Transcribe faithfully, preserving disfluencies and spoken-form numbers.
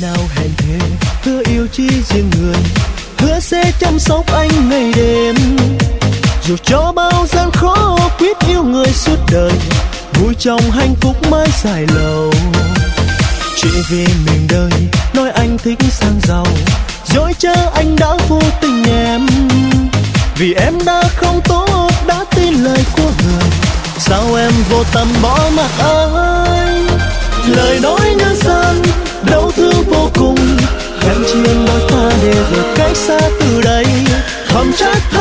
nào hẹn thề hứa yêu chỉ riêng người, hứa sẽ chăm sóc anh ngày đêm, dù cho bao gian khó quyết yêu người suốt đời, vui trong hạnh phúc mãi dài lâu. Chỉ vì mình đời nói anh thích sang giàu, dối trá anh đã vô tình em, vì em đã không tốt đã tin lời của người, sao em vô tâm bỏ mặc anh. Lời nói nhân gian đau thương vô cùng, gắn chiên đôi ta để rồi cách xa từ đây, thầm trách